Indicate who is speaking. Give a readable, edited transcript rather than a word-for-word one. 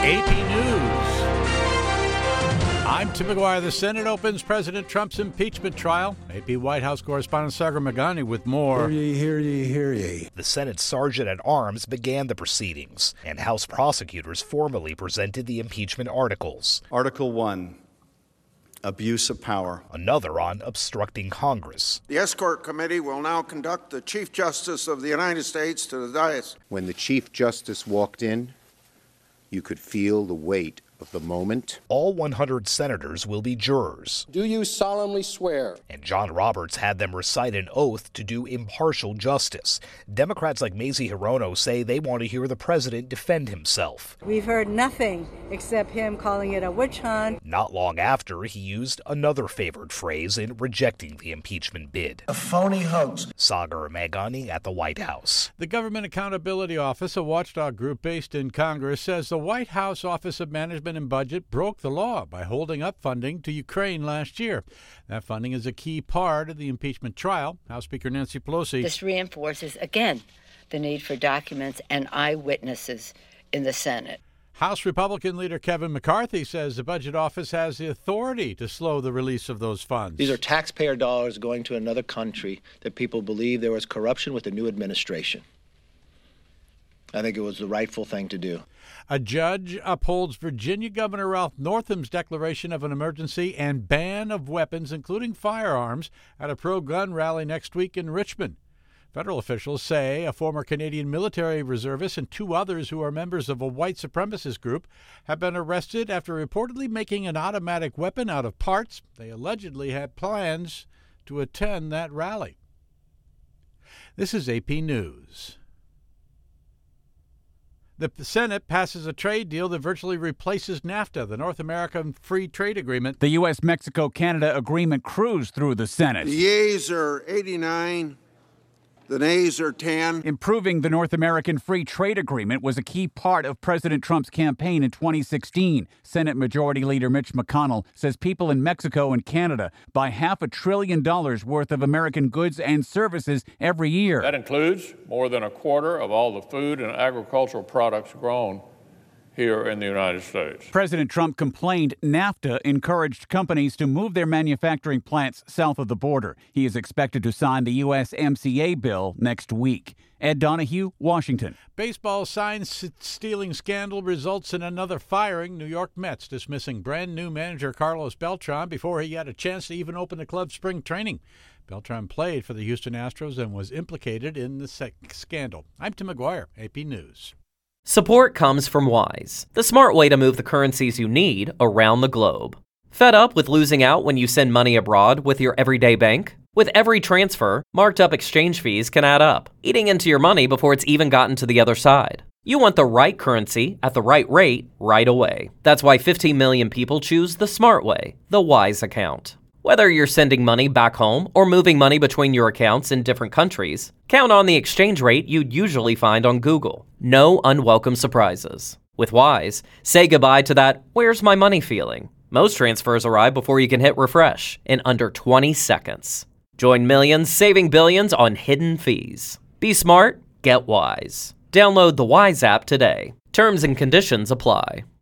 Speaker 1: AP News. I'm Tim McGuire. The Senate opens President Trump's impeachment trial. AP White House correspondent Sagar Meghani with more.
Speaker 2: Hear ye, hear ye, hear ye.
Speaker 3: The Senate Sergeant-at-Arms began the proceedings, and House prosecutors formally presented the impeachment articles.
Speaker 4: Article 1, abuse of power.
Speaker 3: Another on obstructing Congress.
Speaker 5: The Escort Committee will now conduct the Chief Justice of the United States to the dais.
Speaker 6: When the Chief Justice walked in, you could feel the weight of the moment.
Speaker 3: All 100 senators will be jurors.
Speaker 7: Do you solemnly swear?
Speaker 3: And John Roberts had them recite an oath to do impartial justice. Democrats like Mazie Hirono say they want to hear the president defend himself.
Speaker 8: We've heard nothing except him calling it a witch hunt.
Speaker 3: Not long after, he used another favored phrase in rejecting the impeachment bid.
Speaker 2: A phony hoax.
Speaker 3: Sagar Meghani at the White House.
Speaker 1: The Government Accountability Office, a watchdog group based in Congress, says the White House Office of Management and Budget broke the law by holding up funding to Ukraine last year. That funding is a key part of the impeachment trial. House Speaker Nancy Pelosi.
Speaker 9: This reinforces, again, the need for documents and eyewitnesses in the Senate.
Speaker 1: House Republican leader Kevin McCarthy says the Budget Office has the authority to slow the release of those funds.
Speaker 10: These are taxpayer dollars going to another country that people believe there was corruption with the new administration. I think it was the rightful thing to do.
Speaker 1: A judge upholds Virginia Governor Ralph Northam's declaration of an emergency and ban of weapons, including firearms, at a pro-gun rally next week in Richmond. Federal officials say a former Canadian military reservist and two others who are members of a white supremacist group have been arrested after reportedly making an automatic weapon out of parts. They allegedly had plans to attend that rally. This is AP News. The Senate passes a trade deal that virtually replaces NAFTA, the North American Free Trade Agreement.
Speaker 11: The U.S.-Mexico-Canada agreement cruised through the Senate.
Speaker 5: The yeas are 89. The nays are 10.
Speaker 11: Improving the North American Free Trade Agreement was a key part of President Trump's campaign in 2016. Senate Majority Leader Mitch McConnell says people in Mexico and Canada buy $500 billion worth of American goods and services every year.
Speaker 12: That includes more than a quarter of all the food and agricultural products grown here in the United States.
Speaker 11: President Trump complained NAFTA encouraged companies to move their manufacturing plants south of the border. He is expected to sign the USMCA bill next week. Ed Donahue, Washington.
Speaker 1: Baseball sign-stealing scandal results in another firing. New York Mets dismissing brand-new manager Carlos Beltran before he had a chance to even open the club's spring training. Beltran played for the Houston Astros and was implicated in the scandal. I'm Tim McGuire, AP News.
Speaker 13: Support comes from Wise, the smart way to move the currencies you need around the globe. Fed up with losing out when you send money abroad with your everyday bank? With every transfer, marked up exchange fees can add up, eating into your money before it's even gotten to the other side. You want the right currency at the right rate right away. That's why 15 million people choose the smart way, the Wise account. Whether you're sending money back home or moving money between your accounts in different countries, count on the exchange rate you'd usually find on Google. No unwelcome surprises. With Wise, say goodbye to that "where's my money" feeling. Most transfers arrive before you can hit refresh in under 20 seconds. Join millions saving billions on hidden fees. Be smart, get Wise. Download the Wise app today. Terms and conditions apply.